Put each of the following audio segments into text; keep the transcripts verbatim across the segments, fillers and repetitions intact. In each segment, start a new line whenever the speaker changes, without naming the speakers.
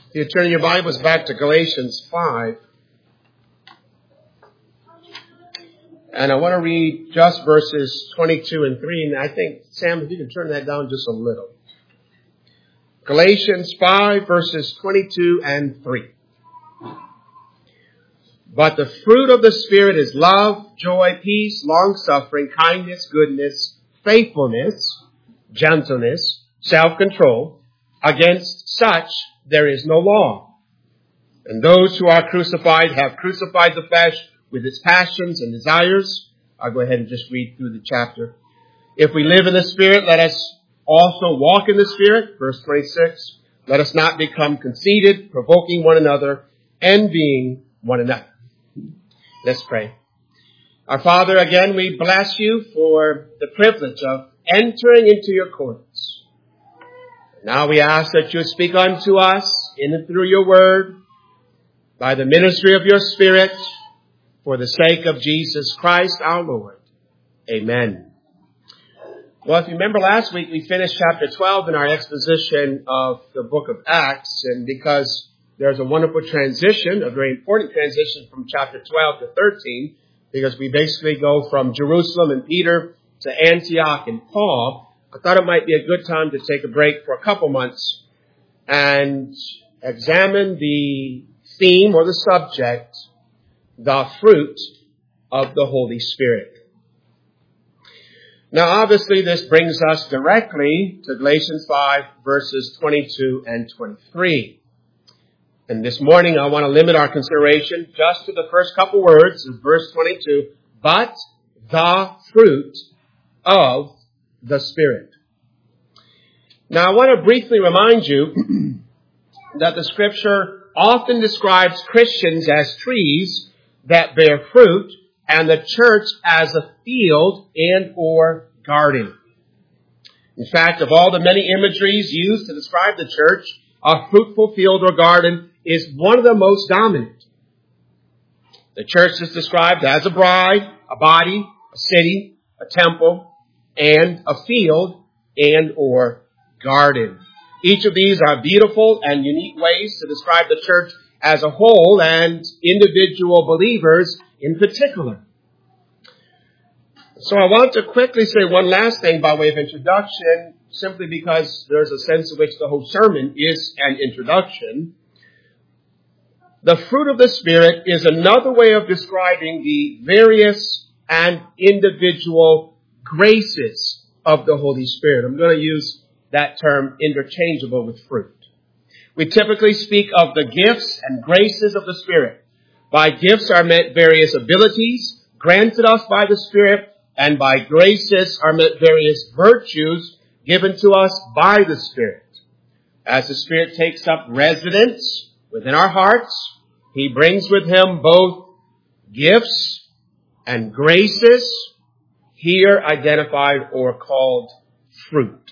You turn your Bibles back to Galatians five. And I want to read just verses twenty-two and three. And I think, Sam, if you can turn that down just a little. Galatians five, verses twenty-two and three. But the fruit of the Spirit is love, joy, peace, long-suffering, kindness, goodness, faithfulness, gentleness, self-control. Against such there is no law. And those who are crucified have crucified the flesh with its passions and desires. I'll go ahead and just read through the chapter. If we live in the Spirit, let us also walk in the Spirit. Verse twenty-six. Let us not become conceited, provoking one another, envying one another. Let's pray. Our Father, again, we bless you for the privilege of entering into your courts. Now we ask that you speak unto us in and through your word, by the ministry of your Spirit, for the sake of Jesus Christ our Lord. Amen. Well, if you remember last week, we finished chapter twelve in our exposition of the book of Acts. And because there's a wonderful transition, a very important transition from chapter twelve to thirteen, because we basically go from Jerusalem and Peter to Antioch and Paul, I thought it might be a good time to take a break for a couple months and examine the theme or the subject, the fruit of the Holy Spirit. Now, obviously, this brings us directly to Galatians five, verses twenty-two and twenty-three. And this morning, I want to limit our consideration just to the first couple words of verse twenty-two, but the fruit of the Spirit. Now, I want to briefly remind you that the Scripture often describes Christians as trees that bear fruit and the church as a field and or garden. In fact, of all the many imageries used to describe the church, a fruitful field or garden is one of the most dominant. The church is described as a bride, a body, a city, a temple, and a field and or garden. Each of these are beautiful and unique ways to describe the church as a whole and individual believers in particular. So I want to quickly say one last thing by way of introduction, simply because there's a sense in which the whole sermon is an introduction. The fruit of the Spirit is another way of describing the various and individual graces of the Holy Spirit. I'm going to use that term interchangeable with fruit. We typically speak of the gifts and graces of the Spirit. By gifts are meant various abilities granted us by the Spirit, and by graces are meant various virtues given to us by the Spirit. As the Spirit takes up residence within our hearts, He brings with Him both gifts and graces, here identified or called fruit.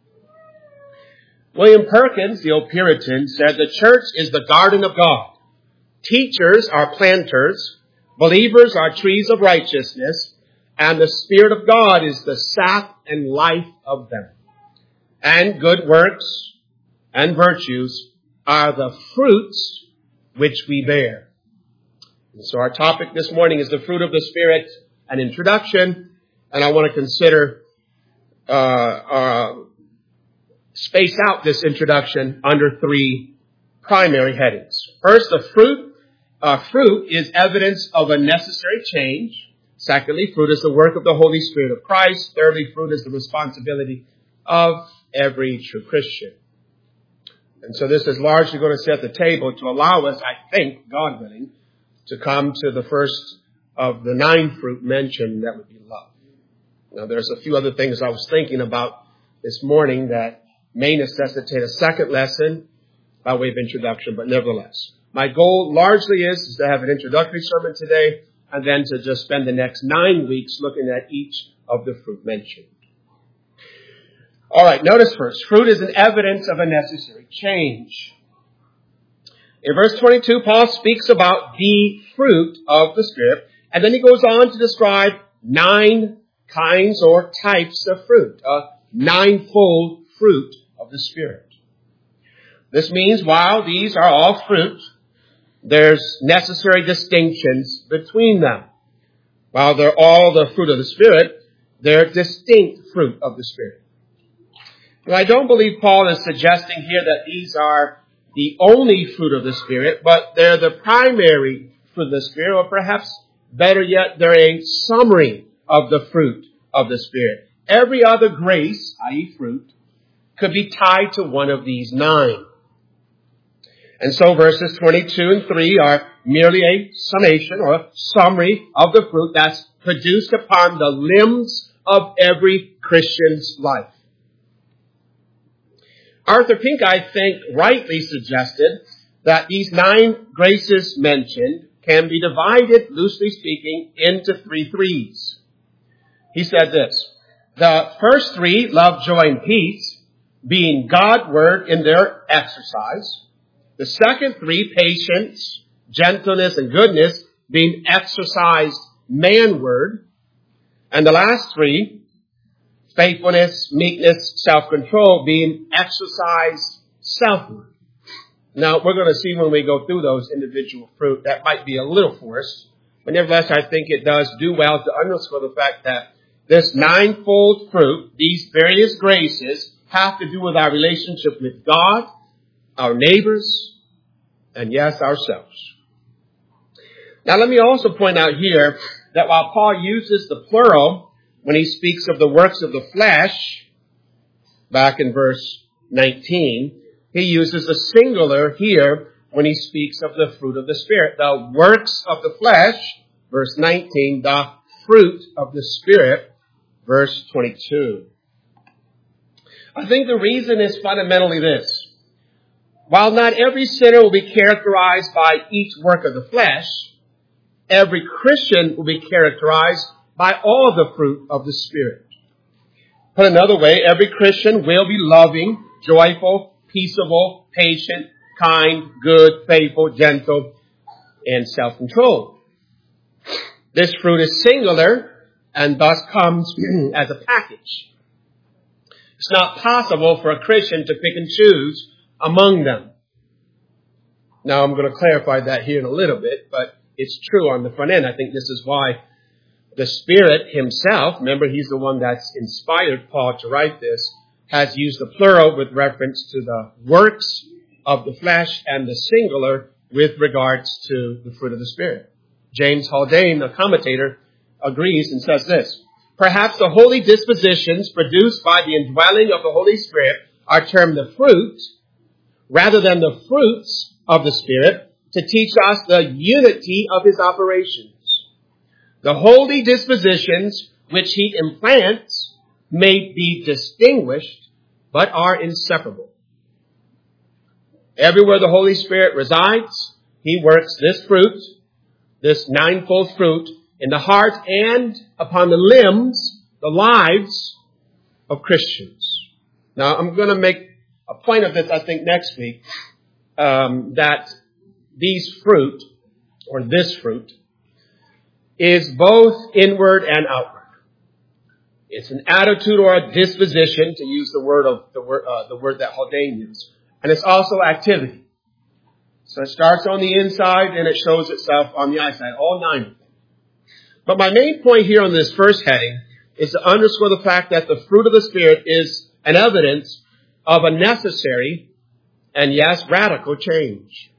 William Perkins, the old Puritan, said the church is the garden of God. Teachers are planters, believers are trees of righteousness, and the Spirit of God is the sap and life of them. And good works and virtues are the fruits which we bear. And so our topic this morning is the fruit of the Spirit, an introduction. And I want to consider, uh, uh, space out this introduction under three primary headings. First, the fruit. Uh, fruit is evidence of a necessary change. Secondly, fruit is the work of the Holy Spirit of Christ. Thirdly, fruit is the responsibility of every true Christian. And so this is largely going to set the table to allow us, I think, God willing, to come to the first of the nine fruit mentioned, that would be love. Now, there's a few other things I was thinking about this morning that may necessitate a second lesson by way of introduction, but nevertheless. My goal largely is, is to have an introductory sermon today and then to just spend the next nine weeks looking at each of the fruit mentioned. All right, notice first, fruit is an evidence of a necessary change. In verse twenty-two, Paul speaks about the fruit of the Spirit, and then he goes on to describe nine kinds or types of fruit, a ninefold fruit of the Spirit. This means while these are all fruit, there's necessary distinctions between them. While they're all the fruit of the Spirit, they're distinct fruit of the Spirit. And I don't believe Paul is suggesting here that these are the only fruit of the Spirit, but they're the primary fruit of the Spirit, or perhaps better yet, they're a summary of the fruit of the Spirit. Every other grace, that is fruit, could be tied to one of these nine. And so verses twenty-two and three are merely a summation or a summary of the fruit that's produced upon the limbs of every Christian's life. Arthur Pink, I think, rightly suggested that these nine graces mentioned can be divided, loosely speaking, into three threes. He said this: the first three, love, joy, and peace, being God-word in their exercise. The second three, patience, gentleness, and goodness, being exercised man-word. And the last three, faithfulness, meekness, self-control, being exercised self-word. Now, we're going to see when we go through those individual fruit, that might be a little forced. But nevertheless, I think it does do well to underscore the fact that this ninefold fruit, these various graces, have to do with our relationship with God, our neighbors, and yes, ourselves. Now, let me also point out here that while Paul uses the plural when he speaks of the works of the flesh, back in verse nineteen, he uses the singular here when he speaks of the fruit of the Spirit. The works of the flesh, verse nineteen, the fruit of the Spirit, verse twenty-two. I think the reason is fundamentally this. While not every sinner will be characterized by each work of the flesh, every Christian will be characterized by all the fruit of the Spirit. Put another way, every Christian will be loving, joyful, peaceable, patient, kind, good, faithful, gentle, and self-controlled. This fruit is singular and thus comes as a package. It's not possible for a Christian to pick and choose among them. Now, I'm going to clarify that here in a little bit, but it's true on the front end. I think this is why the Spirit himself, remember he's the one that's inspired Paul to write this, has used the plural with reference to the works of the flesh and the singular with regards to the fruit of the Spirit. James Haldane, the commentator, agrees and says this: perhaps the holy dispositions produced by the indwelling of the Holy Spirit are termed the fruit rather than the fruits of the Spirit to teach us the unity of his operations. The holy dispositions which he implants may be distinguished, but are inseparable. Everywhere the Holy Spirit resides, he works this fruit, this ninefold fruit, in the heart and upon the limbs, the lives of Christians. Now, I'm going to make a point of this, I think, next week, um, that these fruit, or this fruit, is both inward and outward. It's an attitude or a disposition, to use the word of the word, uh, the word that Haldane used, and it's also activity. So it starts on the inside and it shows itself on the outside, all nine of them. But my main point here on this first heading is to underscore the fact that the fruit of the Spirit is an evidence of a necessary and, yes, radical change.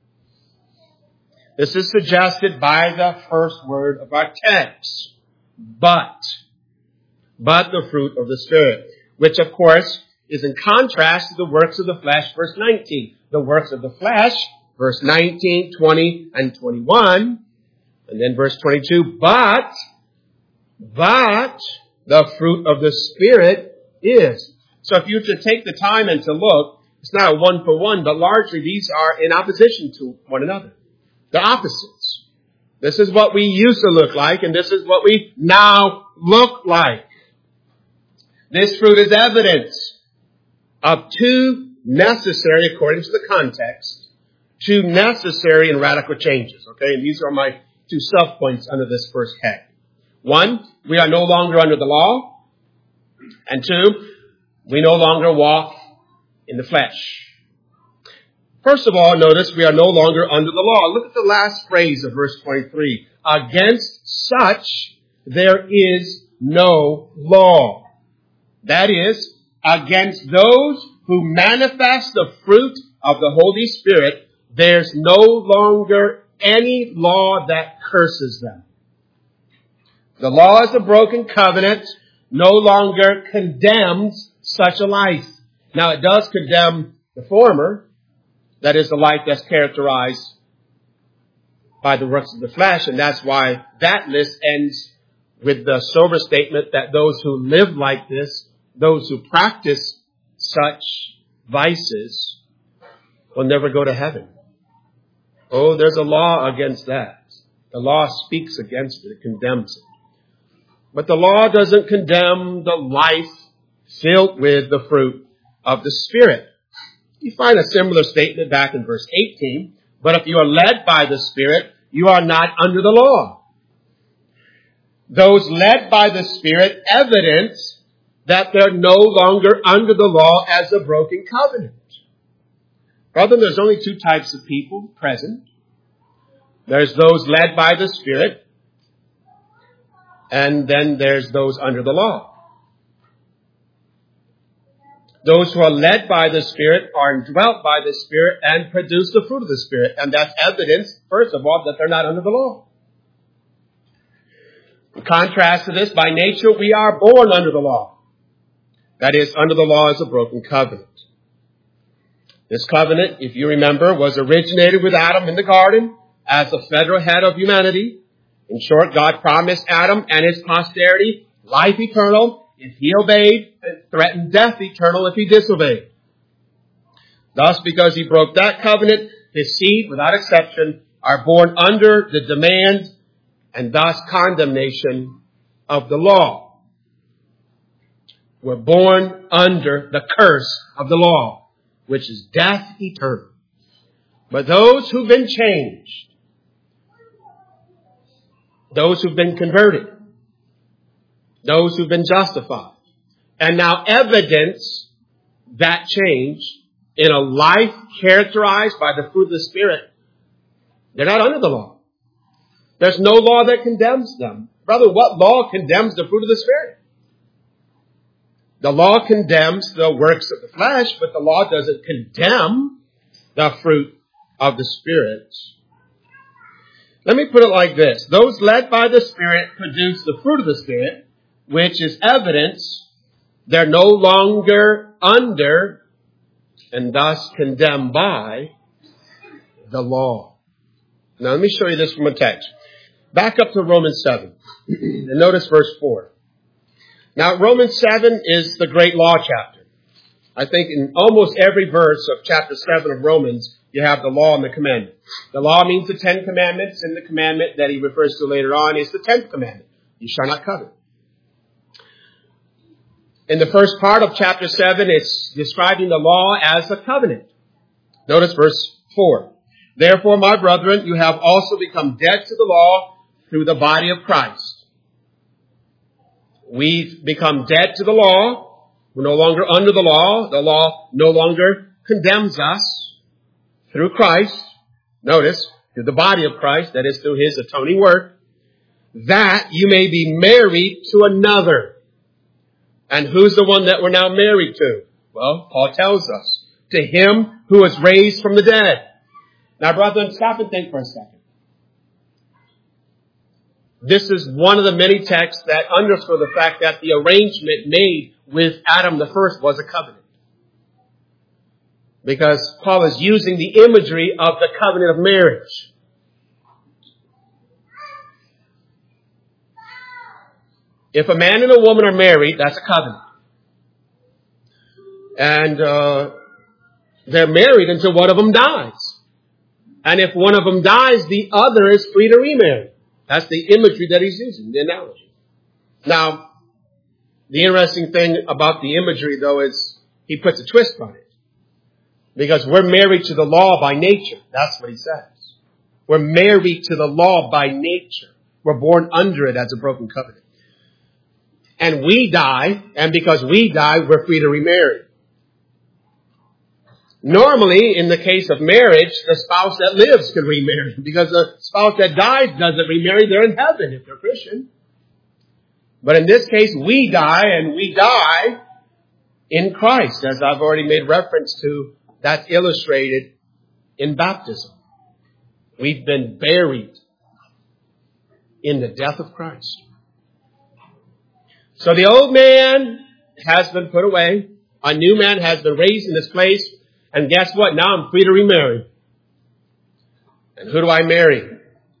This is suggested by the first word of our text. But. But the fruit of the Spirit. Which, of course, is in contrast to the works of the flesh, verse nineteen. The works of the flesh, verse nineteen, twenty, and twenty-one. And then verse twenty-two. But. But the fruit of the Spirit is. So if you were to take the time and to look, it's not a one for one, but largely these are in opposition to one another. The opposites. This is what we used to look like, and this is what we now look like. This fruit is evidence of two necessary, according to the context, two necessary and radical changes. Okay, and these are my two sub-points under this first head. One, we are no longer under the law. And two, we no longer walk in the flesh. First of all, notice we are no longer under the law. Look at the last phrase of verse twenty-three. Against such there is no law. That is, against those who manifest the fruit of the Holy Spirit, there's no longer any law that curses them. The law is a broken covenant, no longer condemns such a life. Now it does condemn the former, that is the life that's characterized by the works of the flesh, and that's why that list ends with the sober statement that those who live like this, those who practice such vices, will never go to heaven. Oh, there's a law against that. The law speaks against it. It condemns it. But the law doesn't condemn the life filled with the fruit of the Spirit. You find a similar statement back in verse eighteen. But if you are led by the Spirit, you are not under the law. Those led by the Spirit evidence that they're no longer under the law as a broken covenant. Brother, there's only two types of people present. There's those led by the Spirit, and then there's those under the law. Those who are led by the Spirit are indwelt by the Spirit and produce the fruit of the Spirit. And that's evidence, first of all, that they're not under the law. In contrast to this, by nature, we are born under the law. That is, under the law is a broken covenant. This covenant, if you remember, was originated with Adam in the garden as the federal head of humanity. In short, God promised Adam and his posterity life eternal if he obeyed, and threatened death eternal if he disobeyed. Thus, because he broke that covenant, his seed, without exception, are born under the demand and thus condemnation of the law. We're born under the curse of the law, which is death eternal. But those who've been changed, those who've been converted, those who've been justified, and now evidence that change in a life characterized by the fruit of the Spirit, they're not under the law. There's no law that condemns them. Brother, what law condemns the fruit of the Spirit? The law condemns the works of the flesh, but the law doesn't condemn the fruit of the Spirit. Let me put it like this. Those led by the Spirit produce the fruit of the Spirit, which is evidence they're no longer under and thus condemned by the law. Now let me show you this from a text. Back up to Romans seven and notice verse four. Now Romans seven is the great law chapter. I think in almost every verse of chapter seven of Romans, you have the law and the commandment. The law means the Ten Commandments, and the commandment that he refers to later on is the tenth commandment. You shall not covet. In the first part of chapter seven, it's describing the law as a covenant. Notice verse four. Therefore, my brethren, you have also become dead to the law through the body of Christ. We've become dead to the law. We're no longer under the law. The law no longer condemns us through Christ. Notice, through the body of Christ, that is through his atoning work, that you may be married to another. And who's the one that we're now married to? Well, Paul tells us, to him who was raised from the dead. Now, brethren, stop and think for a second. This is one of the many texts that underscore the fact that the arrangement made with Adam the first was a covenant. Because Paul is using the imagery of the covenant of marriage. If a man and a woman are married, that's a covenant. And uh, they're married until one of them dies. And if one of them dies, the other is free to remarry. That's the imagery that he's using, the analogy. Now, the interesting thing about the imagery, though, is he puts a twist on it. Because we're married to the law by nature. That's what he says. We're married to the law by nature. We're born under it as a broken covenant. And we die, and because we die, we're free to remarry. Normally, in the case of marriage, the spouse that lives can remarry, because the spouse that dies doesn't remarry. They're in heaven if they're Christian. But in this case, we die, and we die in Christ, as I've already made reference to. That's illustrated in baptism. We've been buried in the death of Christ. So the old man has been put away. A new man has been raised in this place. And guess what? Now I'm free to remarry. And who do I marry?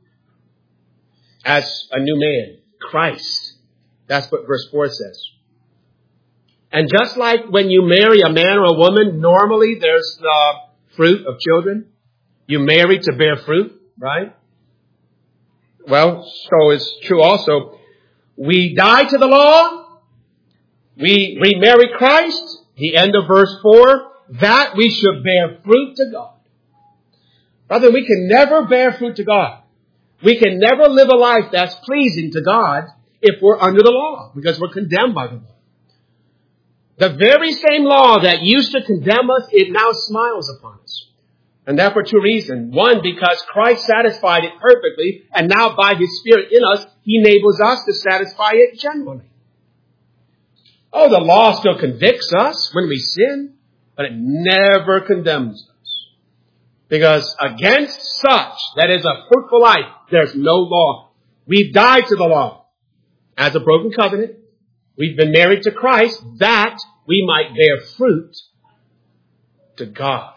As a new man, Christ. That's what verse four says. And just like when you marry a man or a woman, normally there's the fruit of children. You marry to bear fruit, right? Well, so is true also. We die to the law. We remarry Christ. The end of verse four. That we should bear fruit to God. Brother, we can never bear fruit to God. We can never live a life that's pleasing to God if we're under the law, because we're condemned by the law. The very same law that used to condemn us, it now smiles upon us. And that for two reasons. One, because Christ satisfied it perfectly, and now by His Spirit in us, He enables us to satisfy it genuinely. Oh, the law still convicts us when we sin, but it never condemns us. Because against such, that is a fruitful life, there's no law. We've died to the law as a broken covenant. We've been married to Christ that we might bear fruit to God.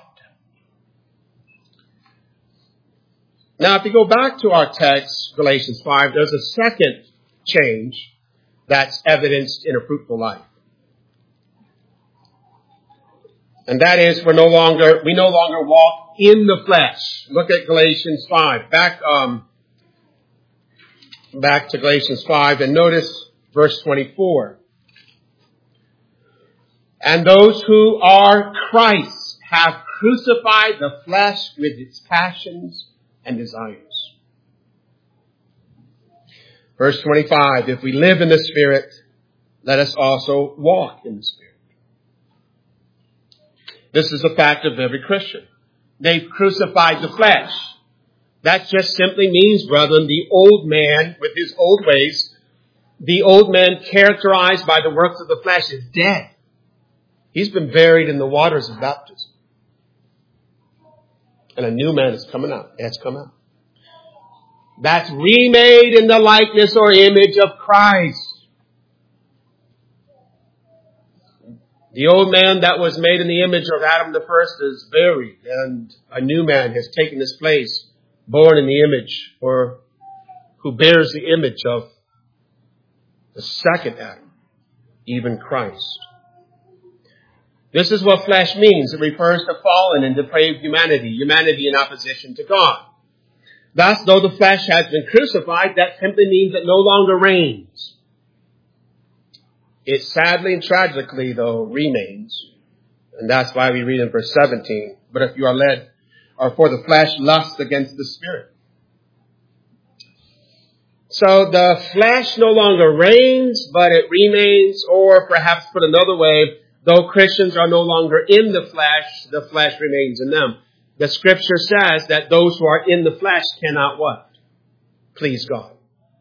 Now, if you go back to our text, Galatians five, there's a second change that's evidenced in a fruitful life. And that is, we're no longer, we no longer walk in the flesh. Look at Galatians five. Back, um, back to Galatians five, and notice verse twenty-four. And those who are Christ have crucified the flesh with its passions and desires. Verse twenty-five, if we live in the Spirit, let us also walk in the Spirit. This is a fact of every Christian. They've crucified the flesh. That just simply means, brethren, the old man with his old ways, the old man characterized by the works of the flesh is dead. He's been buried in the waters of baptism. And a new man is coming out. It has come out. That's remade in the likeness or image of Christ. The old man that was made in the image of Adam the first is buried, and a new man has taken his place, born in the image, or who bears the image of the second Adam, even Christ. This is what flesh means. It refers to fallen and depraved humanity, humanity in opposition to God. Thus, though the flesh has been crucified, that simply means it no longer reigns. It sadly and tragically, though, remains. And that's why we read in verse seventeen, but if you are led, or for the flesh lusts against the Spirit. So the flesh no longer reigns, but it remains, or perhaps put another way, though Christians are no longer in the flesh, the flesh remains in them. The scripture says that those who are in the flesh cannot what? Please God.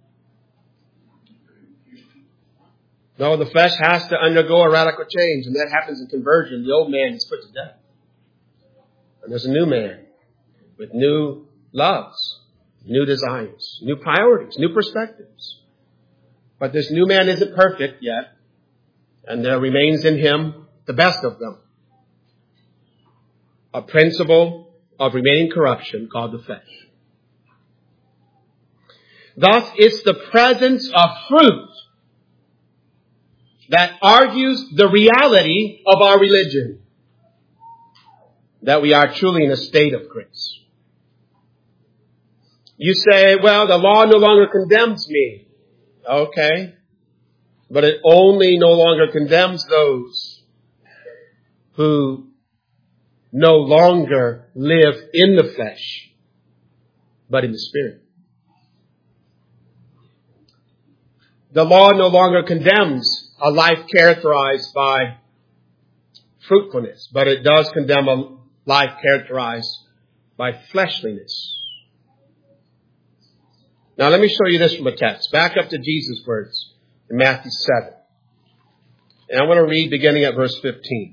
No, the flesh has to undergo a radical change, and that happens in conversion. The old man is put to death. And there's a new man with new loves, new desires, new priorities, new perspectives. But this new man isn't perfect yet, and there remains in him the best of them. A principle of remaining corruption called the flesh. Thus, it's the presence of fruit that argues the reality of our religion, that we are truly in a state of grace. You say, well, the law no longer condemns me. Okay. But it only no longer condemns those who no longer live in the flesh, but in the Spirit. The law no longer condemns a life characterized by fruitfulness, but it does condemn a life characterized by fleshliness. Now let me show you this from a text. Back up to Jesus' words in Matthew seven. And I want to read beginning at verse fifteen.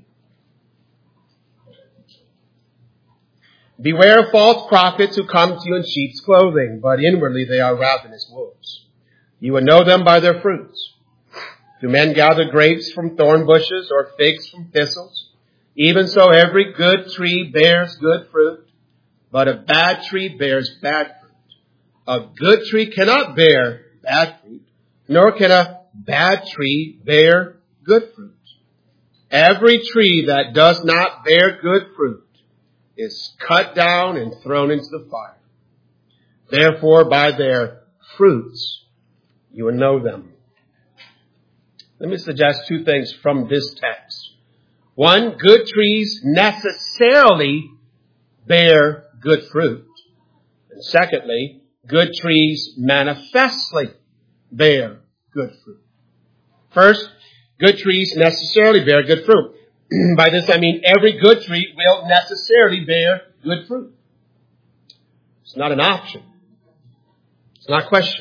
Beware of false prophets who come to you in sheep's clothing, but inwardly they are ravenous wolves. You will know them by their fruits. Do men gather grapes from thorn bushes or figs from thistles? Even so every good tree bears good fruit, but a bad tree bears bad fruit. A good tree cannot bear bad fruit, nor can a bad tree bear good fruit. Every tree that does not bear good fruit is cut down and thrown into the fire. Therefore, by their fruits, you will know them. Let me suggest two things from this text. One, good trees necessarily bear good fruit. And secondly, good trees manifestly bear good fruit. First, good trees necessarily bear good fruit. By this I mean every good tree will necessarily bear good fruit. It's not an option. It's not a question.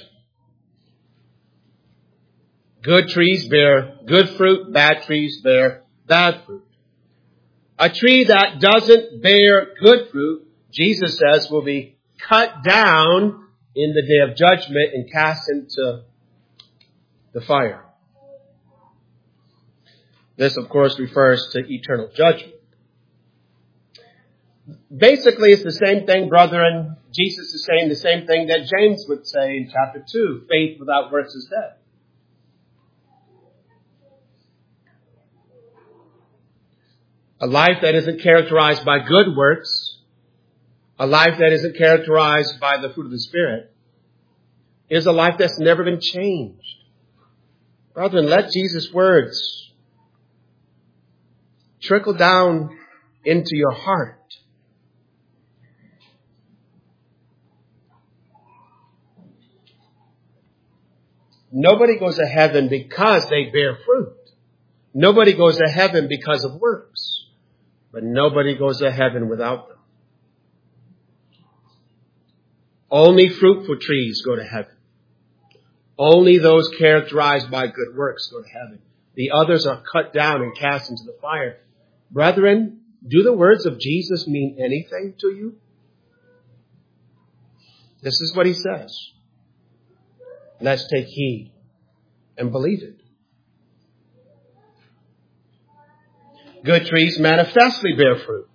Good trees bear good fruit. Bad trees bear bad fruit. A tree that doesn't bear good fruit, Jesus says, will be cut down in the day of judgment and cast into the fire. This, of course, refers to eternal judgment. Basically, it's the same thing, brethren. Jesus is saying the same thing that James would say in chapter two. Faith without works is dead. A life that isn't characterized by good works, a life that isn't characterized by the fruit of the Spirit, is a life that's never been changed. Brethren, let Jesus' words trickle down into your heart. Nobody goes to heaven because they bear fruit. Nobody goes to heaven because of works. But nobody goes to heaven without them. Only fruitful trees go to heaven. Only those characterized by good works go to heaven. The others are cut down and cast into the fire. Brethren, do the words of Jesus mean anything to you? This is what he says. Let's take heed and believe it. Good trees manifestly bear fruit.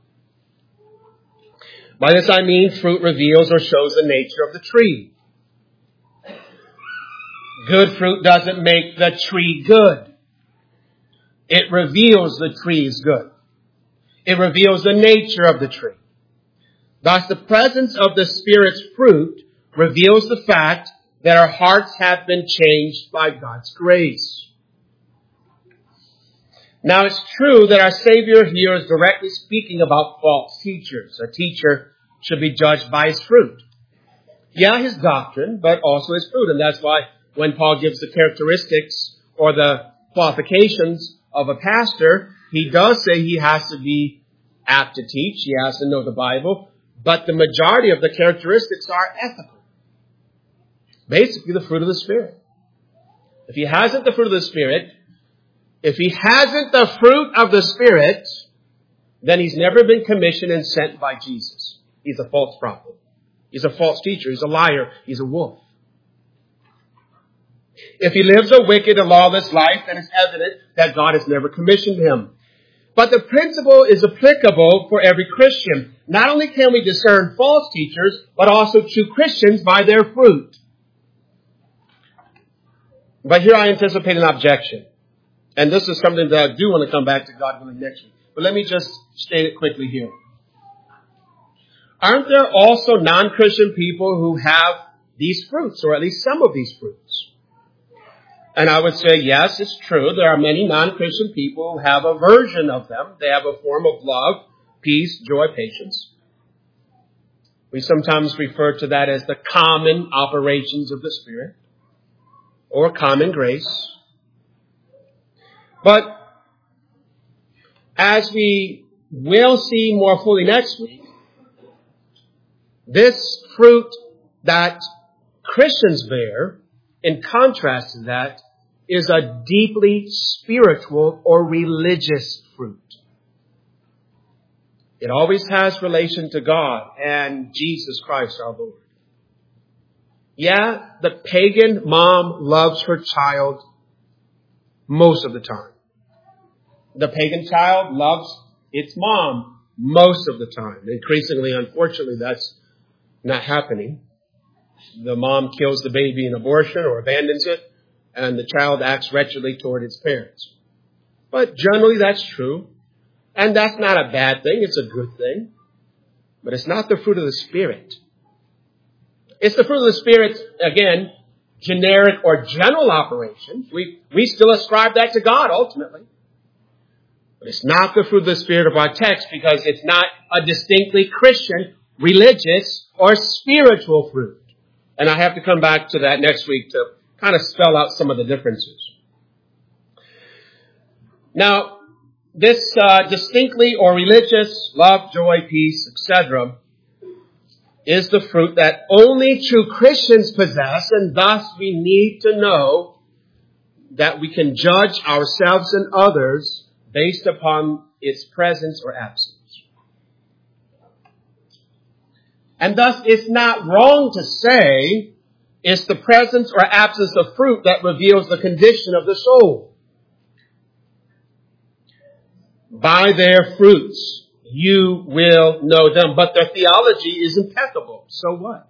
By this I mean fruit reveals or shows the nature of the tree. Good fruit doesn't make the tree good. It reveals the tree is good. It reveals the nature of the tree. Thus, the presence of the Spirit's fruit reveals the fact that our hearts have been changed by God's grace. Now, it's true that our Savior here is directly speaking about false teachers. A teacher should be judged by his fruit. Yeah, his doctrine, but also his fruit. And that's why when Paul gives the characteristics or the qualifications of a pastor, he does say he has to be apt to teach. He has to know the Bible. But the majority of the characteristics are ethical. Basically, the fruit of the Spirit. If he hasn't the fruit of the Spirit, if he hasn't the fruit of the Spirit, then he's never been commissioned and sent by Jesus. He's a false prophet. He's a false teacher. He's a liar. He's a wolf. If he lives a wicked and lawless life, then it's evident that God has never commissioned him. But the principle is applicable for every Christian. Not only can we discern false teachers, but also true Christians by their fruit. But here I anticipate an objection. And this is something that I do want to come back to God willing next week. But let me just state it quickly here. Aren't there also non-Christian people who have these fruits, or at least some of these fruits? And I would say, yes, it's true. There are many non-Christian people who have a version of them. They have a form of love, peace, joy, patience. We sometimes refer to that as the common operations of the Spirit or common grace. But as we we'll see more fully next week, this fruit that Christians bear, in contrast to that, is a deeply spiritual or religious fruit. It always has relation to God and Jesus Christ our Lord. Yeah, the pagan mom loves her child most of the time. The pagan child loves its mom most of the time. Increasingly, unfortunately, that's not happening. The mom kills the baby in abortion or abandons it, and the child acts wretchedly toward its parents. But generally that's true. And that's not a bad thing. It's a good thing. But it's not the fruit of the Spirit. It's the fruit of the Spirit, again, generic or general operation. We, we still ascribe that to God ultimately. But it's not the fruit of the Spirit of our text because it's not a distinctly Christian, religious, or spiritual fruit. And I have to come back to that next week to kind of spell out some of the differences. Now, this uh, distinctly or religious, love, joy, peace, et cetera, is the fruit that only true Christians possess, and thus we need to know that we can judge ourselves and others based upon its presence or absence. And thus it's not wrong to say it's the presence or absence of fruit that reveals the condition of the soul. By their fruits you will know them. But their theology is impeccable. So what?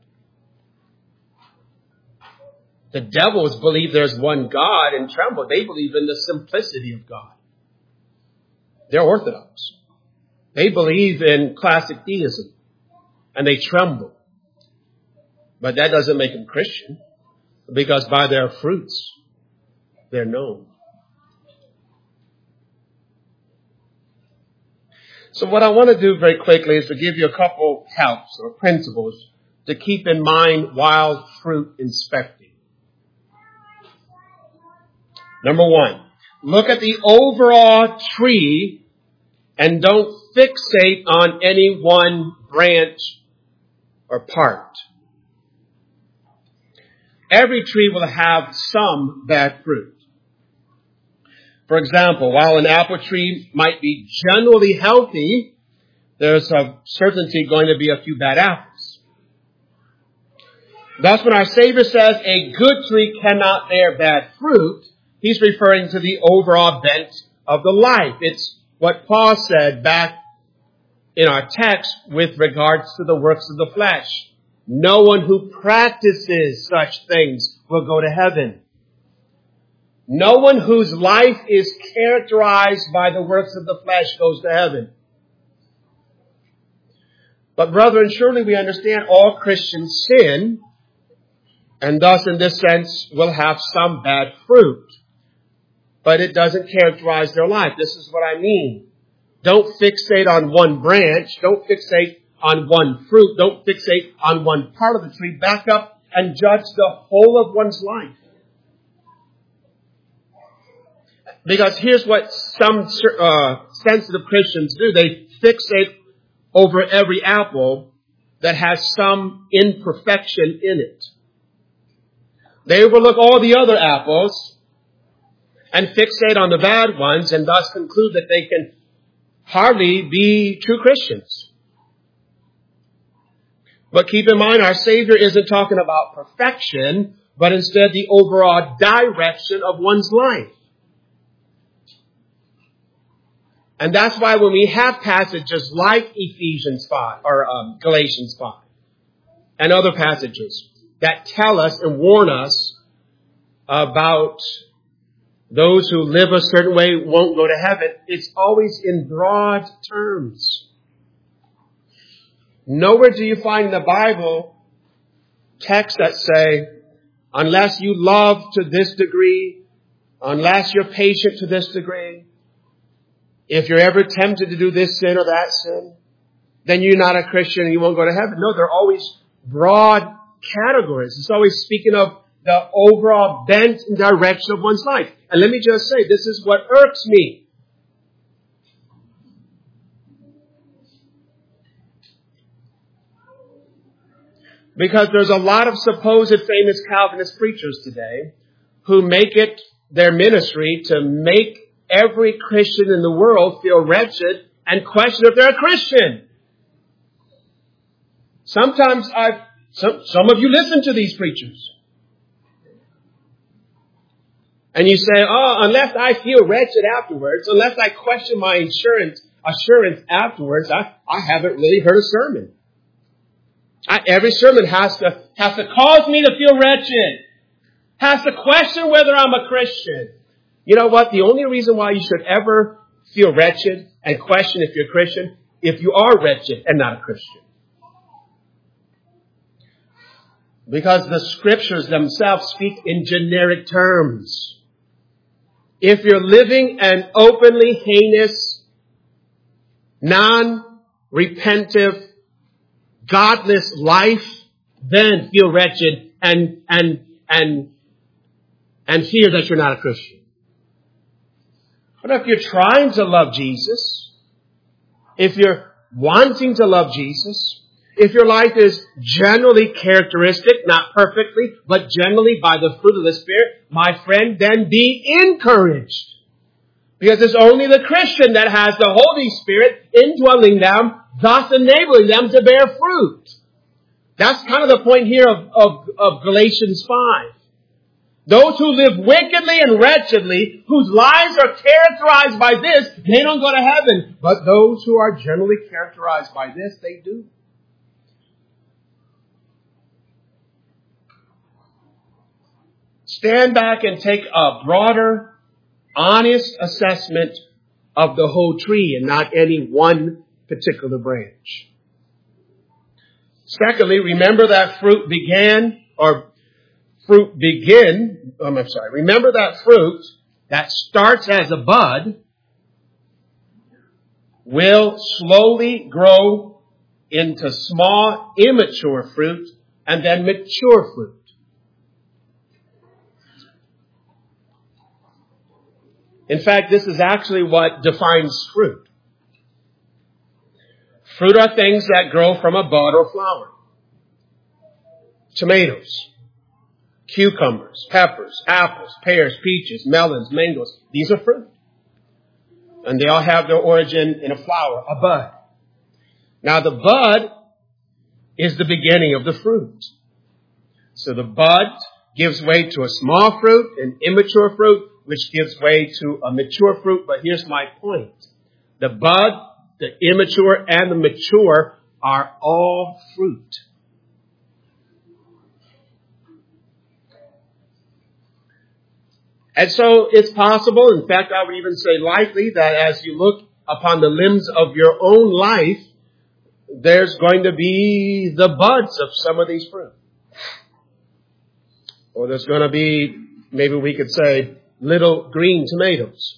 The devils believe there's one God and tremble. They believe in the simplicity of God. They're Orthodox. They believe in classic theism. And they tremble. But that doesn't make them Christian. Because by their fruits, they're known. So what I want to do very quickly is to give you a couple helps or principles to keep in mind while fruit inspecting. Number one, look at the overall tree and don't fixate on any one branch or part. Every tree will have some bad fruit. For example, while an apple tree might be generally healthy, there's a certainty going to be a few bad apples. Thus, when our Savior says a good tree cannot bear bad fruit, he's referring to the overall bent of the life. It's what Paul said back in our text with regards to the works of the flesh. No one who practices such things will go to heaven. No one whose life is characterized by the works of the flesh goes to heaven. But brethren, surely we understand all Christians sin, and thus in this sense will have some bad fruit. But it doesn't characterize their life. This is what I mean. Don't fixate on one branch. Don't fixate on one fruit. Don't fixate on one part of the tree. Back up and judge the whole of one's life. Because here's what some uh, sensitive Christians do. They fixate over every apple that has some imperfection in it. They overlook all the other apples and fixate on the bad ones and thus conclude that they can hardly be true Christians. But keep in mind, our Savior isn't talking about perfection, but instead the overall direction of one's life. And that's why when we have passages like Ephesians five, or um, Galatians five, and other passages that tell us and warn us about those who live a certain way won't go to heaven, it's always in broad terms. Nowhere do you find in the Bible texts that say, unless you love to this degree, unless you're patient to this degree, if you're ever tempted to do this sin or that sin, then you're not a Christian and you won't go to heaven. No, they're always broad categories. It's always speaking of the overall bent and direction of one's life. And let me just say, this is what irks me. Because there's a lot of supposed famous Calvinist preachers today who make it their ministry to make every Christian in the world feel wretched and question if they're a Christian. Sometimes I've, some, some of you listen to these preachers. And you say, oh, unless I feel wretched afterwards, unless I question my insurance, assurance afterwards, I, I haven't really heard a sermon. I, every sermon has to, has to cause me to feel wretched. Has to question whether I'm a Christian. You know what? The only reason why you should ever feel wretched and question if you're a Christian, if you are wretched and not a Christian. Because the scriptures themselves speak in generic terms. If you're living an openly heinous, non-repentive, godless life, then feel wretched and, and, and, and fear that you're not a Christian. But if you're trying to love Jesus, if you're wanting to love Jesus, if your life is generally characteristic, not perfectly, but generally by the fruit of the Spirit, my friend, then be encouraged. Because it's only the Christian that has the Holy Spirit indwelling them, thus enabling them to bear fruit. That's kind of the point here of, of, of Galatians five. Those who live wickedly and wretchedly, whose lives are characterized by this, they don't go to heaven. But those who are generally characterized by this, they do. Stand back and take a broader, honest assessment of the whole tree and not any one particular branch. Secondly, remember that fruit began, or fruit begin, um, I'm sorry, remember that fruit that starts as a bud will slowly grow into small, immature fruit and then mature fruit. In fact, this is actually what defines fruit. Fruit are things that grow from a bud or flower. Tomatoes, cucumbers, peppers, apples, pears, peaches, melons, mangoes. These are fruit. And they all have their origin in a flower, a bud. Now the bud is the beginning of the fruit. So the bud gives way to a small fruit, an immature fruit, which gives way to a mature fruit. But here's my point. The bud, the immature, and the mature are all fruit. And so it's possible, in fact, I would even say likely, that as you look upon the limbs of your own life, there's going to be the buds of some of these fruit. Or there's going to be, maybe we could say, little green tomatoes,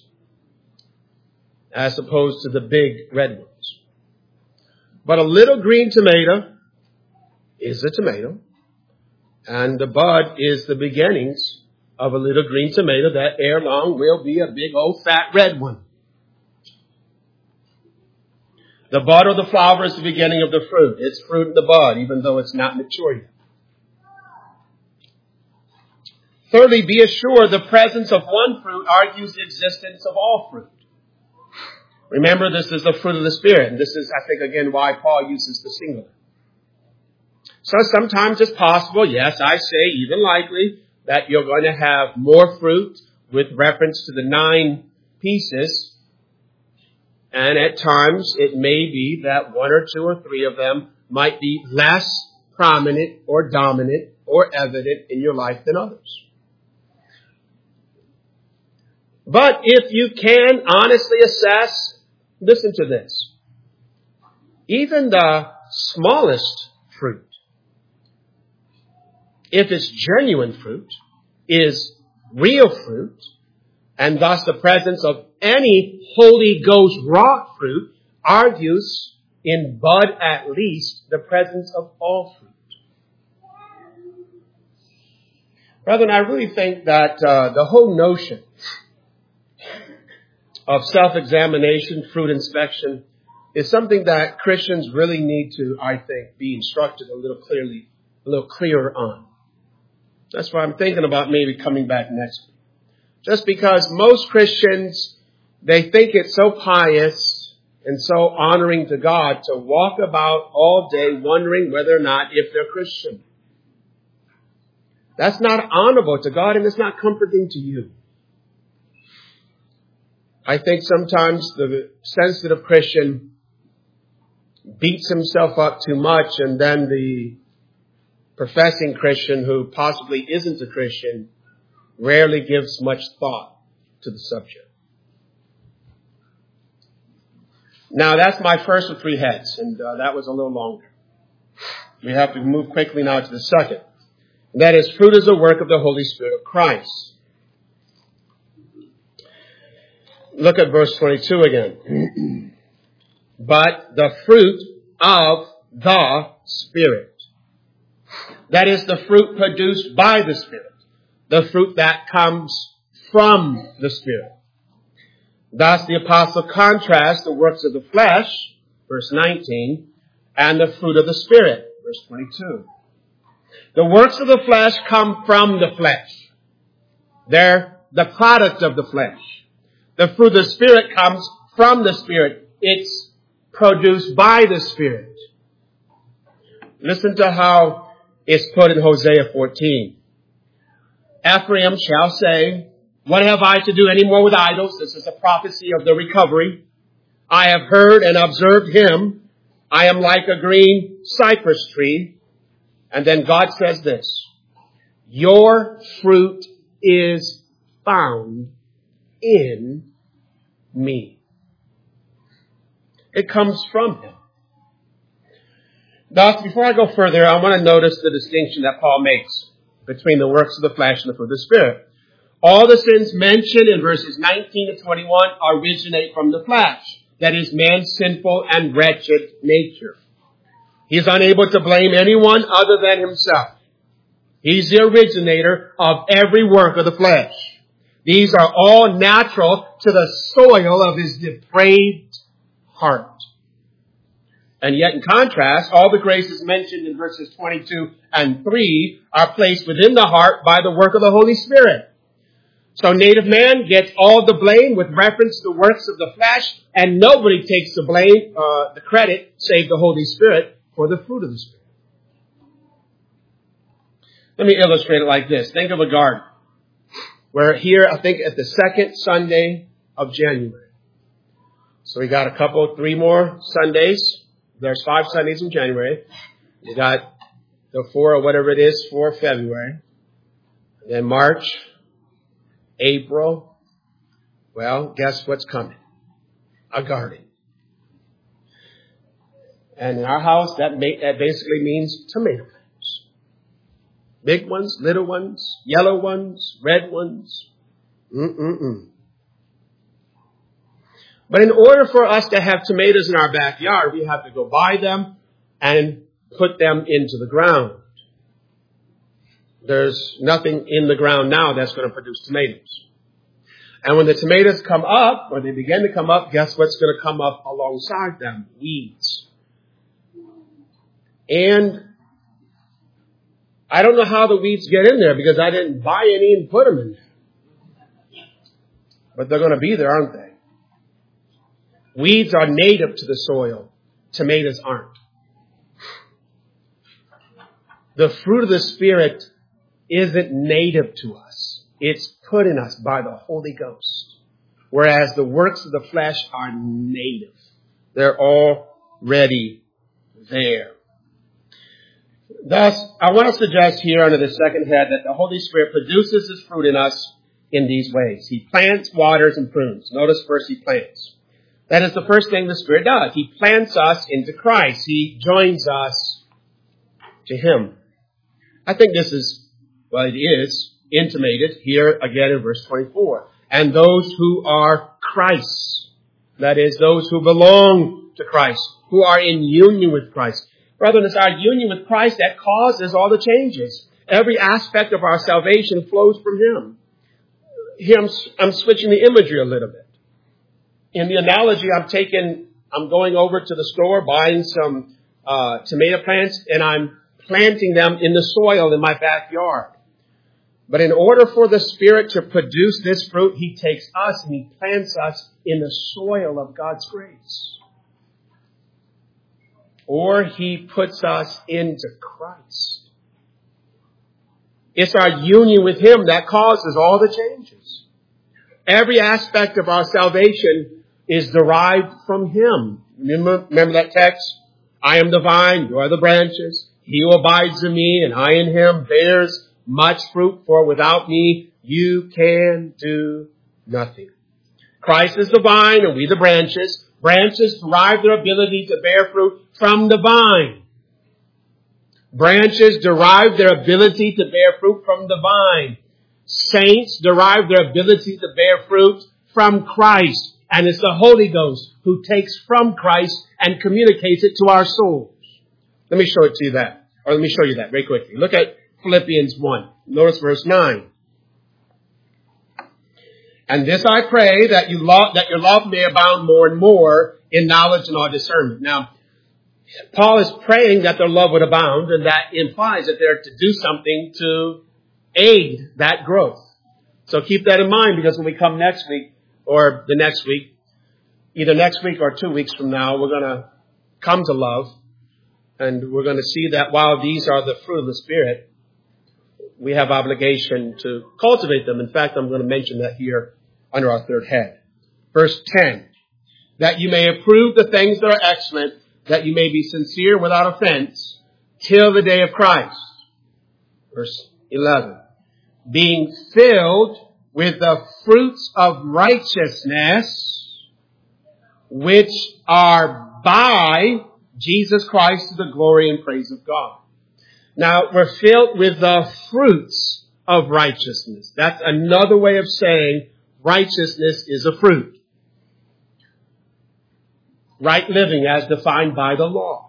as opposed to the big red ones. But a little green tomato is a tomato, and the bud is the beginnings of a little green tomato that ere long will be a big old fat red one. The bud or the flower is the beginning of the fruit. It's fruit in the bud, even though it's not mature yet. Thirdly, be assured the presence of one fruit argues the existence of all fruit. Remember, this is the fruit of the Spirit. And this is, I think, again, why Paul uses the singular. So sometimes it's possible, yes, I say even likely, that you're going to have more fruit with reference to the nine pieces. And at times it may be that one or two or three of them might be less prominent or dominant or evident in your life than others. But if you can honestly assess, listen to this. Even the smallest fruit, if it's genuine fruit, is real fruit, and thus the presence of any Holy Ghost wrought fruit argues, in bud at least, the presence of all fruit. Brethren, I really think that uh, the whole notion of self-examination, fruit inspection, is something that Christians really need to, I think, be instructed a little clearly a little clearer on. That's why I'm thinking about maybe coming back next week. Just because most Christians, they think it's so pious and so honoring to God to walk about all day wondering whether or not if they're Christian. That's not honorable to God, and it's not comforting to you. I think sometimes the sensitive Christian beats himself up too much, and then the professing Christian who possibly isn't a Christian rarely gives much thought to the subject. Now, that's my first of three heads, and uh, that was a little longer. We have to move quickly now to the second. And that is, fruit is the work of the Holy Spirit of Christ. Look at verse twenty-two again. But the fruit of the Spirit. That is the fruit produced by the Spirit. The fruit that comes from the Spirit. Thus the apostle contrasts the works of the flesh, verse nineteen, and the fruit of the Spirit, verse twenty-two. The works of the flesh come from the flesh. They're the product of the flesh. The fruit of the Spirit comes from the Spirit. It's produced by the Spirit. Listen to how it's put in Hosea fourteen. Ephraim shall say, what have I to do any more with idols? This is a prophecy of the recovery. I have heard and observed him. I am like a green cypress tree. And then God says this, your fruit is found in me. It comes from him. Thus, before I go further, I want to notice the distinction that Paul makes between the works of the flesh and the fruit of the Spirit. All the sins mentioned in verses nineteen to twenty-one originate from the flesh. That is man's sinful and wretched nature. He is unable to blame anyone other than himself. He's the originator of every work of the flesh. These are all natural to the soil of his depraved heart. And yet, in contrast, all the graces mentioned in verses twenty-two and three are placed within the heart by the work of the Holy Spirit. So native man gets all the blame with reference to the works of the flesh, and nobody takes the blame, uh, the credit, save the Holy Spirit, for the fruit of the Spirit. Let me illustrate it like this. Think of a garden. We're here, I think, at the second Sunday of January. So we got a couple, three more Sundays. There's five Sundays in January. We got the four or whatever it is for February. Then March, April. Well, guess what's coming? A garden. And in our house, that, ma- that basically means tomato plants. Big ones, little ones, yellow ones, red ones. Mm-mm-mm. But in order for us to have tomatoes in our backyard, we have to go buy them and put them into the ground. There's nothing in the ground now that's going to produce tomatoes. And when the tomatoes come up, or they begin to come up, guess what's going to come up alongside them? Weeds. And I don't know how the weeds get in there because I didn't buy any and put them in there. But they're going to be there, aren't they? Weeds are native to the soil. Tomatoes aren't. The fruit of the Spirit isn't native to us. It's put in us by the Holy Ghost. Whereas the works of the flesh are native. They're already there. Thus, I want to suggest here under the second head that the Holy Spirit produces His fruit in us in these ways. He plants, waters, and prunes. Notice first He plants. That is the first thing the Spirit does. He plants us into Christ. He joins us to Him. I think this is, well, it is intimated here again in verse twenty-four. And those who are Christ's, that is, those who belong to Christ, who are in union with Christ. Brethren, it's our union with Christ that causes all the changes. Every aspect of our salvation flows from Him. Here I'm, I'm switching the imagery a little bit. In the analogy, I'm taking, I'm going over to the store, buying some uh, tomato plants, and I'm planting them in the soil in my backyard. But in order for the Spirit to produce this fruit, He takes us and He plants us in the soil of God's grace. Or He puts us into Christ. It's our union with Him that causes all the changes. Every aspect of our salvation is derived from Him. Remember, remember that text? I am the vine, you are the branches. He who abides in me and I in him bears much fruit, for without me you can do nothing. Christ is the vine and we the branches. Branches derive their ability to bear fruit from the vine. Branches derive their ability to bear fruit from the vine. Saints derive their ability to bear fruit from Christ. And it's the Holy Ghost who takes from Christ and communicates it to our souls. Let me show it to you that. Or let me show you that very quickly. Look at Philippians one. Notice verse nine. And this I pray, that you love, that your love may abound more and more in knowledge and all discernment. Now, Paul is praying that their love would abound, and that implies that they're to do something to aid that growth. So keep that in mind, because when we come next week, or the next week, either next week or two weeks from now, we're going to come to love, and we're going to see that while these are the fruit of the Spirit, we have obligation to cultivate them. In fact, I'm going to mention that here under our third head. Verse ten, that you may approve the things that are excellent, that you may be sincere without offense, till the day of Christ. Verse eleven, being filled with the fruits of righteousness, which are by Jesus Christ to the glory and praise of God. Now, we're filled with the fruits of righteousness. That's another way of saying righteousness is a fruit. Right living as defined by the law.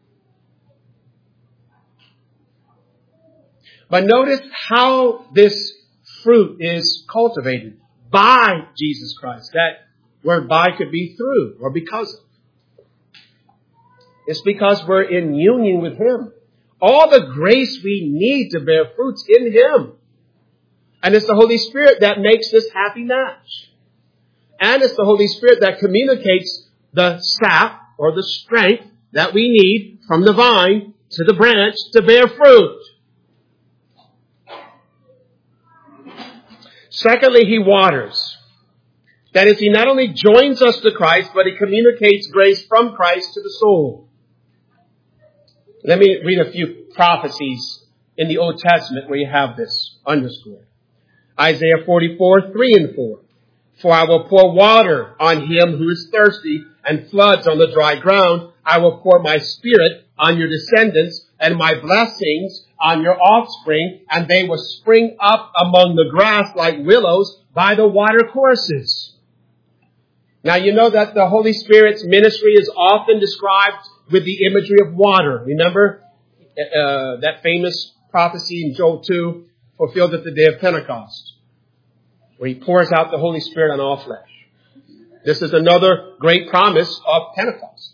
But notice how this fruit is cultivated by Jesus Christ. That word by could be through or because of. It's because we're in union with Him. All the grace we need to bear fruits in Him. And it's the Holy Spirit that makes this happy match. And it's the Holy Spirit that communicates the sap or the strength that we need from the vine to the branch to bear fruit. Secondly, He waters. That is, He not only joins us to Christ, but He communicates grace from Christ to the soul. Let me read a few prophecies in the Old Testament where you have this underscored. Isaiah forty-four, three and four. For I will pour water on him who is thirsty, and floods on the dry ground. I will pour my Spirit on your descendants, and my blessings on your offspring, and they will spring up among the grass like willows by the water courses. Now, you know that the Holy Spirit's ministry is often described with the imagery of water. Remember uh, that famous prophecy in Joel two, fulfilled at the day of Pentecost, where He pours out the Holy Spirit on all flesh. This is another great promise of Pentecost.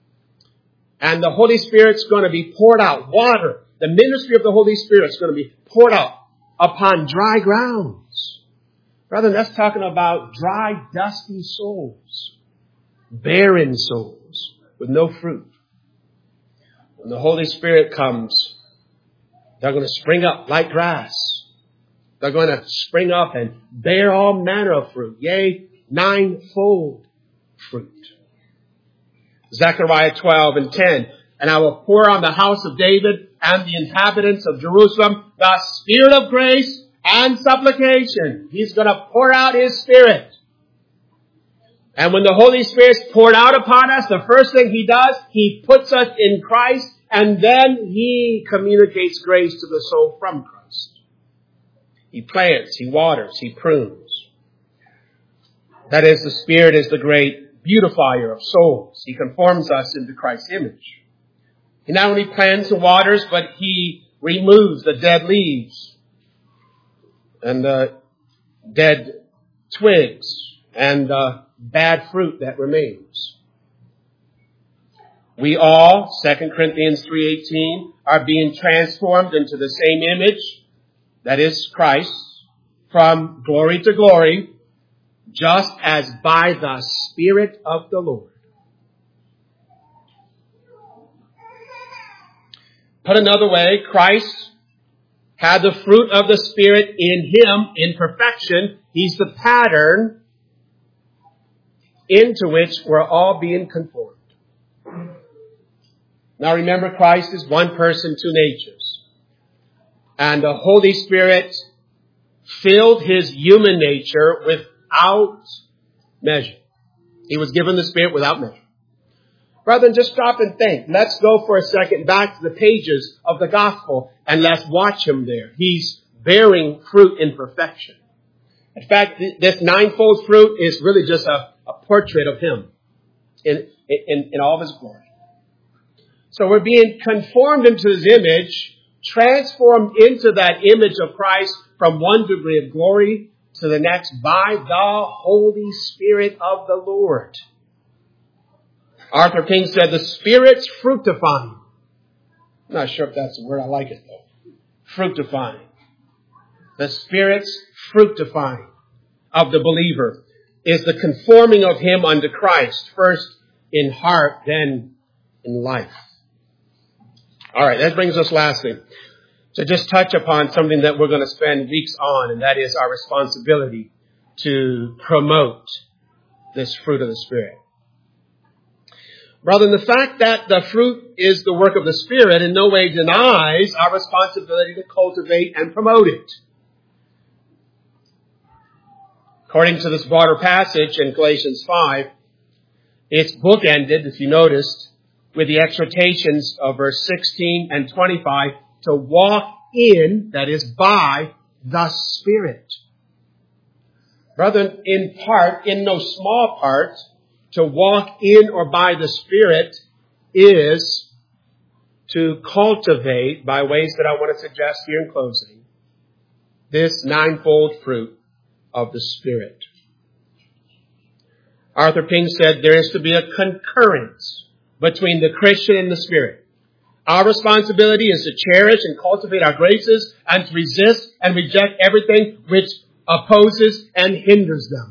And the Holy Spirit's going to be poured out. Water, the ministry of the Holy Spirit is going to be poured out upon dry grounds. Rather, that's talking about dry, dusty souls. Barren souls with no fruit. When the Holy Spirit comes, they're going to spring up like grass. They're going to spring up and bear all manner of fruit. Yea, ninefold fruit. Zechariah twelve and ten. And I will pour on the house of David and the inhabitants of Jerusalem the Spirit of grace and supplication. He's going to pour out His Spirit. And when the Holy Spirit's poured out upon us, the first thing He does, He puts us in Christ, and then He communicates grace to the soul from Christ. He plants, He waters, He prunes. That is, the Spirit is the great beautifier of souls. He conforms us into Christ's image. He not only plants and waters, but He removes the dead leaves and the dead twigs and the bad fruit that remains. We all, Second Corinthians three eighteen, are being transformed into the same image, that is Christ, from glory to glory, just as by the Spirit of the Lord. Put another way, Christ had the fruit of the Spirit in Him in perfection. He's the pattern into which we're all being conformed. Now remember, Christ is one person, two natures. And the Holy Spirit filled His human nature without measure. He was given the Spirit without measure. Brethren, just stop and think. Let's go for a second back to the pages of the gospel and let's watch Him there. He's bearing fruit in perfection. In fact, this ninefold fruit is really just a, a portrait of Him in, in, in all of His glory. So we're being conformed into His image, transformed into that image of Christ from one degree of glory to the next by the Holy Spirit of the Lord. Arthur King said, the Spirit's fructifying. I'm not sure if that's the word. I like it though. Fructifying. The Spirit's fructifying of the believer is the conforming of him unto Christ, first in heart, then in life. All right, that brings us lastly to just touch upon something that we're going to spend weeks on, and that is our responsibility to promote this fruit of the Spirit. Brother, the fact that the fruit is the work of the Spirit in no way denies our responsibility to cultivate and promote it. According to this broader passage in Galatians five, it's bookended, if you noticed, with the exhortations of verse sixteen and twenty-five to walk in, that is, by the Spirit. Brethren, in part, in no small part, to walk in or by the Spirit is to cultivate, by ways that I want to suggest here in closing, this ninefold fruit of the Spirit. Arthur Ping said there is to be a concurrence between the Christian and the Spirit. Our responsibility is to cherish and cultivate our graces and to resist and reject everything which opposes and hinders them.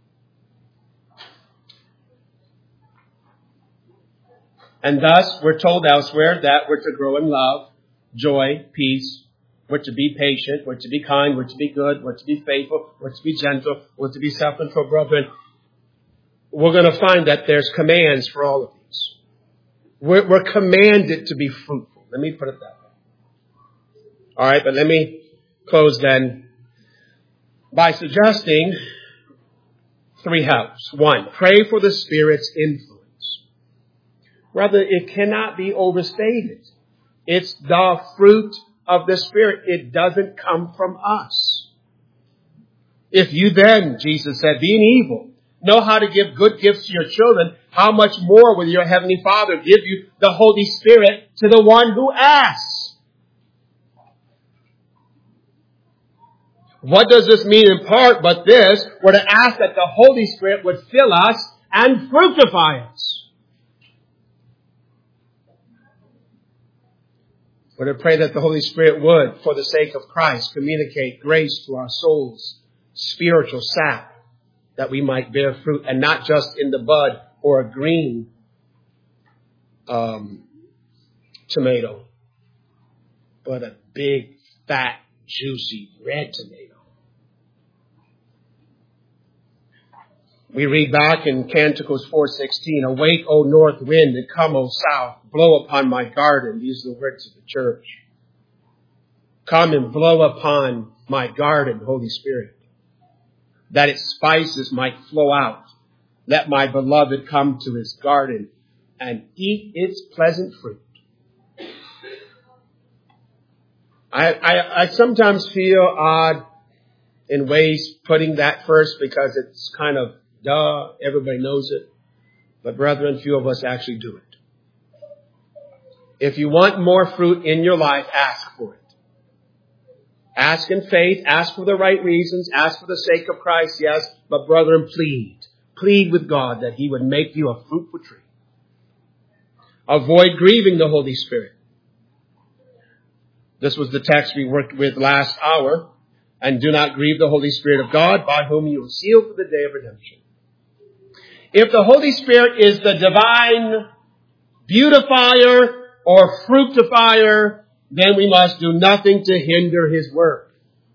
And thus, we're told elsewhere that we're to grow in love, joy, peace. We're to be patient. We're to be kind. We're to be good. We're to be faithful. We're to be gentle. We're to be self-controlled. Brethren, we're going to find that there's commands for all of these. We're, we're commanded to be fruitful. Let me put it that way. All right, but let me close then by suggesting three helps. One, pray for the Spirit's influence. Brother, it cannot be overstated. It's the fruit of the Spirit. It doesn't come from us. If you then, Jesus said, being evil, know how to give good gifts to your children, how much more will your Heavenly Father give you the Holy Spirit to the one who asks? What does this mean in part but this? We're to ask that the Holy Spirit would fill us and fructify us. We're to pray that the Holy Spirit would, for the sake of Christ, communicate grace to our souls, spiritual sap, that we might bear fruit, and not just in the bud or a green um, tomato, but a big, fat, juicy red tomato. We read back in Canticles four sixteen, awake, O north wind, and come, O south, blow upon my garden. These are the words of the church. Come and blow upon my garden, Holy Spirit, that its spices might flow out. Let my beloved come to his garden and eat its pleasant fruit. I, I, I sometimes feel odd in ways putting that first because it's kind of duh, everybody knows it. But brethren, few of us actually do it. If you want more fruit in your life, ask for it. Ask in faith, ask for the right reasons, ask for the sake of Christ, yes. But brethren, plead. Plead with God that He would make you a fruitful tree. Avoid grieving the Holy Spirit. This was the text we worked with last hour. And do not grieve the Holy Spirit of God, by whom you are sealed for the day of redemption. If the Holy Spirit is the divine beautifier or fructifier, then we must do nothing to hinder His work.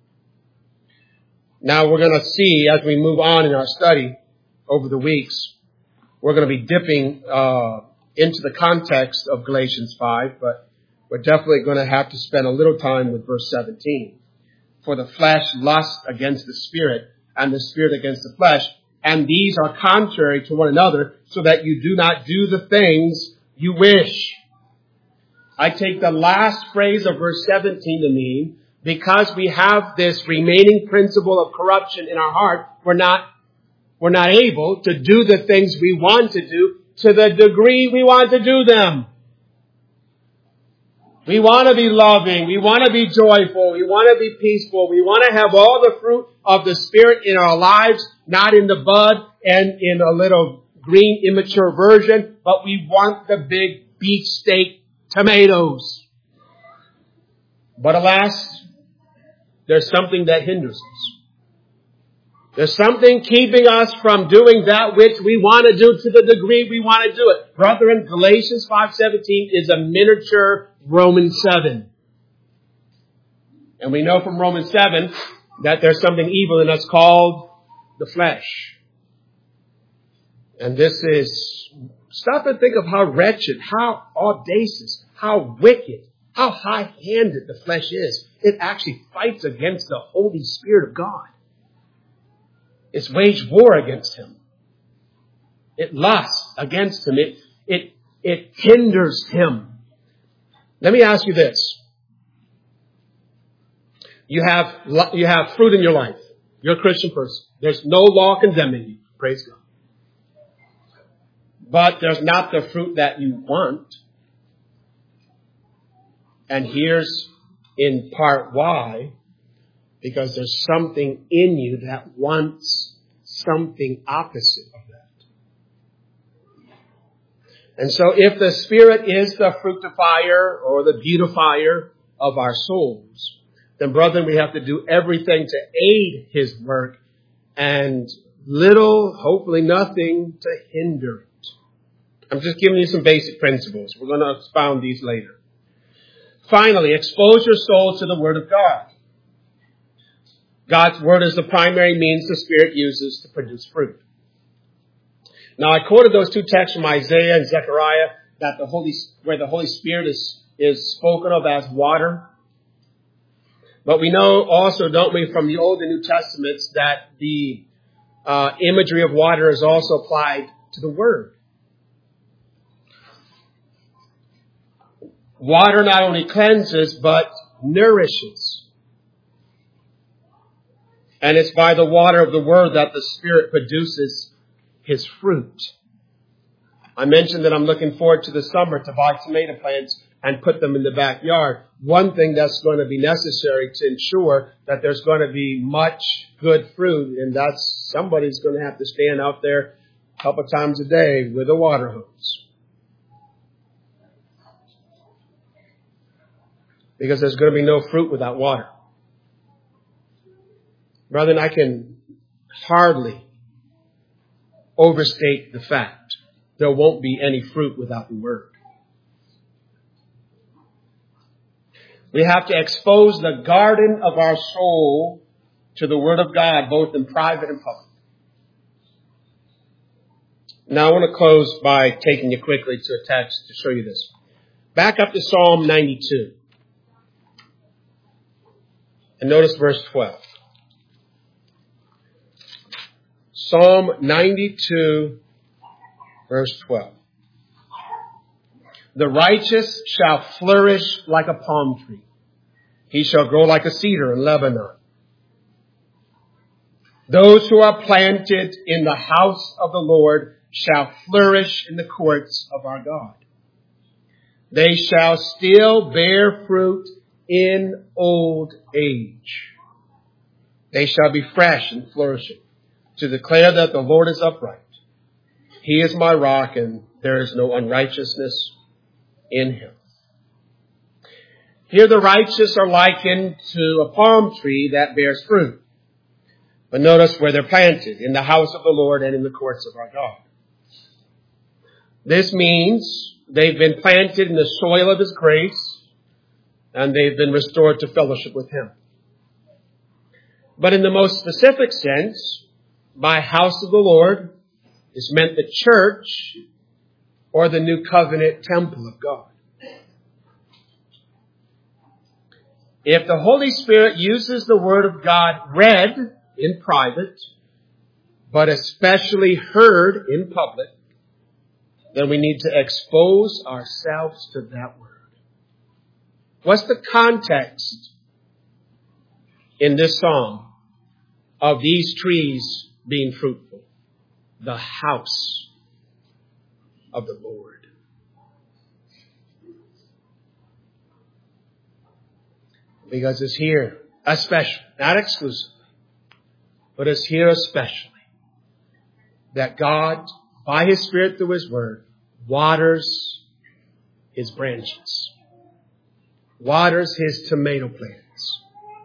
Now we're going to see as we move on in our study over the weeks, we're going to be dipping uh, into the context of Galatians five, but we're definitely going to have to spend a little time with verse seventeen. For the flesh lusts against the Spirit, and the Spirit against the flesh, and these are contrary to one another, so that you do not do the things you wish. I take the last phrase of verse seventeen to mean, because we have this remaining principle of corruption in our heart, we're not, we're not able to do the things we want to do to the degree we want to do them. We want to be loving. We want to be joyful. We want to be peaceful. We want to have all the fruit of the Spirit in our lives, not in the bud and in a little green immature version, but we want the big beefsteak tomatoes. But alas, there's something that hinders us. There's something keeping us from doing that which we want to do to the degree we want to do it. Brethren, Galatians five seventeen is a miniature Romans seven. And we know from Romans seven that there's something evil in us called the flesh. And this is, stop and think of how wretched, how audacious, how wicked, how high-handed the flesh is. It actually fights against the Holy Spirit of God. It's waged war against Him. It lusts against Him. It, it, it hinders Him. Let me ask you this. You have, you have fruit in your life. You're a Christian person. There's no law condemning you. Praise God. But there's not the fruit that you want. And here's in part why. Because there's something in you that wants something opposite of that. And so if the Spirit is the fructifier or the beautifier of our souls, then brethren, we have to do everything to aid His work and little, hopefully nothing, to hinder it. I'm just giving you some basic principles. We're going to expound these later. Finally, expose your soul to the Word of God. God's Word is the primary means the Spirit uses to produce fruit. Now, I quoted those two texts from Isaiah and Zechariah, that the Holy, where the Holy Spirit is, is spoken of as water. But we know also, don't we, from the Old and New Testaments, that the uh, imagery of water is also applied to the Word. Water not only cleanses, but nourishes. And it's by the water of the Word that the Spirit produces His fruit. I mentioned that I'm looking forward to the summer to buy tomato plants and put them in the backyard. One thing that's going to be necessary to ensure that there's going to be much good fruit, and that's somebody's going to have to stand out there a couple times a day with a water hose. Because there's going to be no fruit without water. Brethren, I can hardly overstate the fact there won't be any fruit without the Word. We have to expose the garden of our soul to the Word of God, both in private and public. Now I want to close by taking you quickly to a text to show you this. Back up to Psalm ninety-two. And notice verse twelve. Psalm ninety-two, verse twelve. The righteous shall flourish like a palm tree. He shall grow like a cedar in Lebanon. Those who are planted in the house of the Lord shall flourish in the courts of our God. They shall still bear fruit in old age. They shall be fresh and flourishing, to declare that the Lord is upright. He is my rock, and there is no unrighteousness in Him. Here the righteous are likened to a palm tree that bears fruit. But notice where they're planted, in the house of the Lord and in the courts of our God. This means they've been planted in the soil of His grace, and they've been restored to fellowship with Him. But in the most specific sense, by house of the Lord is meant the church or the new covenant temple of God. If the Holy Spirit uses the Word of God read in private, but especially heard in public, then we need to expose ourselves to that Word. What's the context in this psalm of these trees being fruitful? The house of the Lord. Because it's here, especially, not exclusively, but it's here especially, that God, by His Spirit through His Word, waters His branches, waters His tomato plants.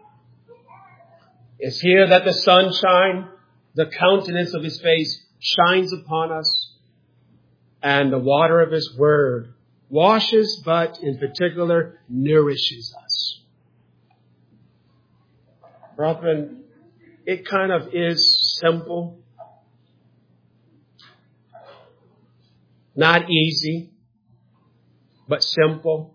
It's here that the sunshine, the countenance of His face shines upon us, and the water of His Word washes, but in particular nourishes us. Brethren, it kind of is simple, not easy, but simple.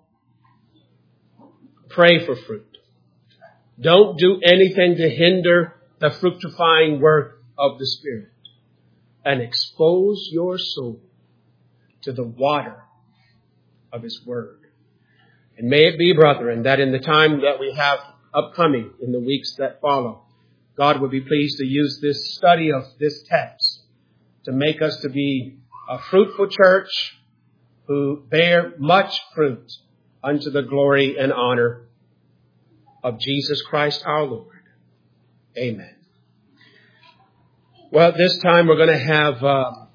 Pray for fruit. Don't do anything to hinder the fructifying work of the Spirit. And expose your soul to the water of His Word. And may it be, brethren, that in the time that we have upcoming, in the weeks that follow, God would be pleased to use this study of this text to make us to be a fruitful church who bear much fruit unto the glory and honor of Jesus Christ our Lord. Amen. Well, this time we're going to have uh,